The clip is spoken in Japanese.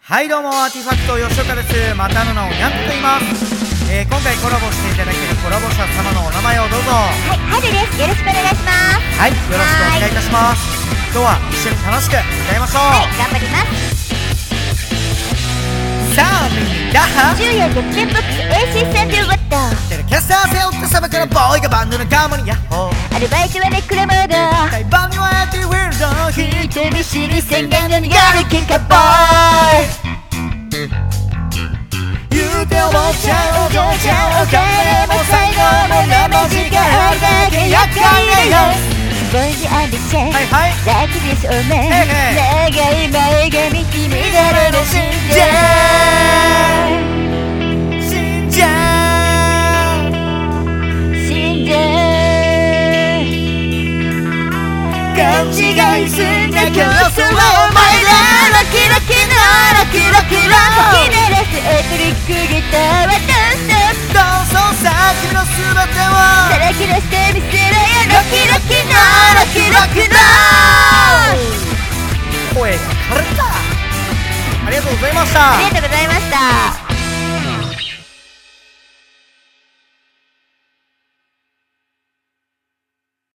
はいどうも、アーティファクト吉岡です。またの名をにゃんこと言います。今回コラボしていただけるコラボ者様のお名前をどうぞ。 はい、ハルです。よろしくお願いします。 はい、よろしくお願いいたします。今日は一緒に楽しく歌いましょう。 はい、頑張ります。 さあみんな昼夜逆転ボックス AC サンデーワットテレキャスター背負ってさばくのボーイがバンドのカモにヤッホー。 アルバイトはネクラモード対バンにはやってウィルド人見知り宣言の苦る喧嘩ボーイ言うて思っちゃうお父ちゃんお金も最後の生時間だけ厄介だよボーイにアンビシャンはいはいラッキーですおめ長い前髪君誰の信じ死んじゃう死んじゃ勘違いすんな競争はお前らロキロキのロキロキの吹き鳴らすエトリックギターはどんどんどうぞさ君の全てをさらけ出してみせろよロキロキのロキロキの声が枯れた。ありがとうございました。 ありがとうございました。